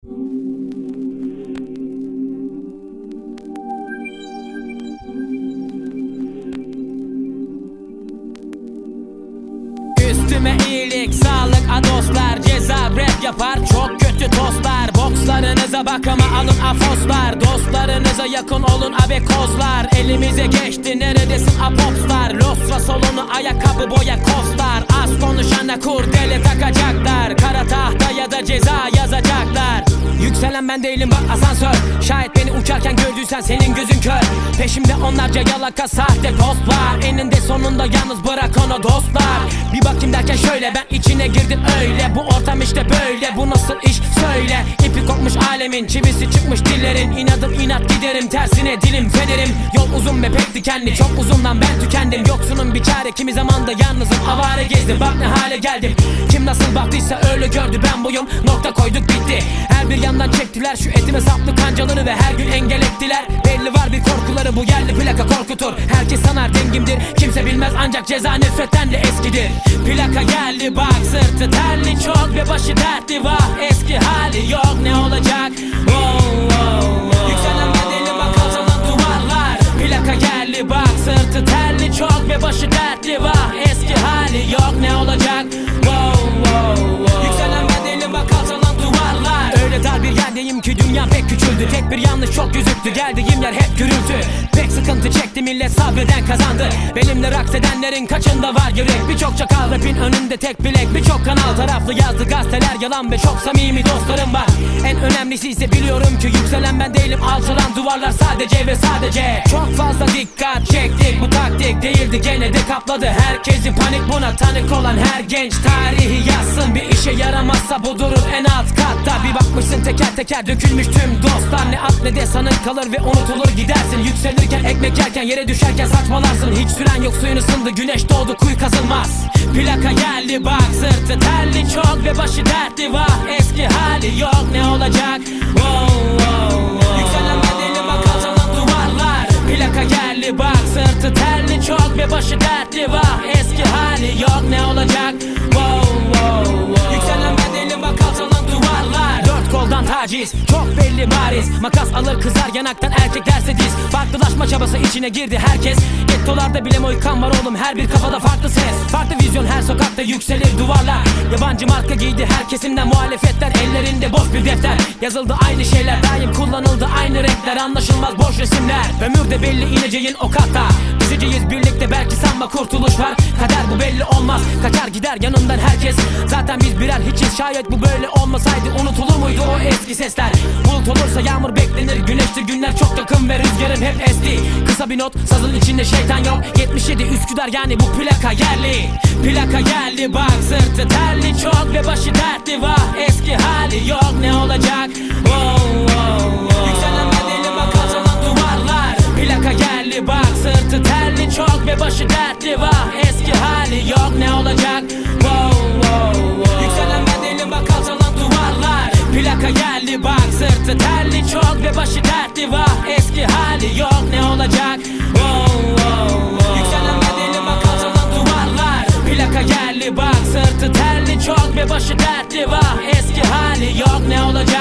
Üstüme iyilik, sağlık, dostlar. Ceza rap yapar, çok kötü tostlar. Bokslarınıza bak ama alın afoslar. Dostlarınıza yakın olun abekozlar. Elimize geçti neredesin apopslar. Lostra solunu ayakkabı boya kostar. Az konuşana kurdele takacaklar. Kara tahta ya da ceza yazacaklar. Yükselen ben değilim bak asansör. Şayet beni uçarken gördüysen senin gözün kör. Peşimde onlarca yalaka sahte dostlar. Eninde sonunda yalnız bırak onu dostlar. Bir bakayım derken şöyle ben içine girdim öyle. Bu ortam işte böyle, bu nasıl iş söyle. İpi kopmuş alemin, çivisi çıkmış dillerin. İnadım inat giderim tersine dilim fenerim. Yol uzun ve pek dikenli, çok uzundan ben tükendim. Yoksunun bir çare kimi zamanda yalnızım, avare gezdim. Bak ne hale geldim. Kim nasıl baktıysa öyle gördü, ben buyum. Nokta koyduk bitti. Her bir yandan çektiler şu etime saplı kancaları ve her gün engel ettiler. Belli var bir korkuları, bu yerli plaka korkutur. Herkes sanar dengimdir, kimse bilmez ancak ceza nefretten de eskidir. Plaka geldi bak, sırtı terli çok ve başı dertli vah. Eski hali yok, ne olacak? Yükselen bedeli bak alçalan duvarlar. Plaka geldi bak, sırtı terli çok ve başı dertli vah. Eski hali yok, ne olacak? Yükselen bedeli bak alçalan duvarlar. Öyle dar bir yerdeyim ki dünya pek küçüldü. Tek bir yanlış çok gözüktü, geldiğim yer hep gürültü. Pek sıkıntı çekti millet, sabreden kazandı. Benimle raks edenlerin kaçında var yürek. Birçok çakal rapin önünde tek bilek. Birçok kanal taraflı yazdı gazeteler yalan ve çok samimi dostlarım var. En önemlisi ise biliyorum ki yükselen ben değilim, alçalan duvarlar sadece ve sadece. Çok fazla dikkat çektik, bu taktik değildi gene de kapladı herkesi panik. Buna tanık olan her genç tarihi yazsın. Bir işe yaramazsa bu durur en alt katta. Bir bakmışsın teker teker dökülmüş tüm dostlar. Ne at ne de sanık kalır ve unutulur gidersin. Yükselirken ekmek yerken yere düşerken saçmalarsın. Hiç süren yok, suyun ısındı, güneş doğdu, kuyu kazılmaz. Plaka geldi bak, sırtı terli çok ve başı dertli vah. Eski hali yok, ne olacak? Yükselen bedeli bak alçalan duvarlar. Plaka geldi bak, sırtı terli çok ve başı dertli vah. Eski hali yok, ne olacak? Yükselen bedeli bak alçalan duvarlar. Dört koldan taciz, çok belli bariz. Makas alır kızar yanaktan, erkek derse diz. Farklılaşma çabası içine girdi herkes. Gettolarda bile moykan var oğlum, her bir kafada farklı ses. Farklı vizyon, her sokakta yükselir duvarlar. Yabancı marka giydi her kesimden muhalefetler. Ellerinde boş bir defter, yazıldı aynı şeyler. Daim kullanıldı aynı renkler, anlaşılmaz boş resimler. Ömür de belli ineceğin o katta. Düşeceğiz birlikte, belki sanma kurtuluş var. Kader bu belli olmaz, kaçar gider yanından herkes. Zaten biz birer hiçiz, şayet bu böyle olmasaydı unutulur muydu o eski sesler? Bulut olursa yağmur beklenir, güneştir günler çok yakın ve rüzgarın hep esti. Kısa bir not, sazın içinde şeytan yok. 77 Üsküdar yani bu plaka yerli. Plaka geldi bak, sırtı terli çok ve başı dertli vah. Eski hali yok, ne olacak? Yükselen bedeli bak alçalan duvarlar. Plaka geldi bak, sırtı terli çok ve başı dertli vah. Eski hali yok, ne olacak? Yükselen bedeli bak alçalan duvarlar. Plaka geldi bak, sırtı terli çok ve başı dertli vah. Eski hali yok, ne olacak? Yükselen bedeli bak alçalan duvarlar. Plaka geldi bak, sırtı terli çok ve başı dertli vah. Eski hali yok, ne olacak?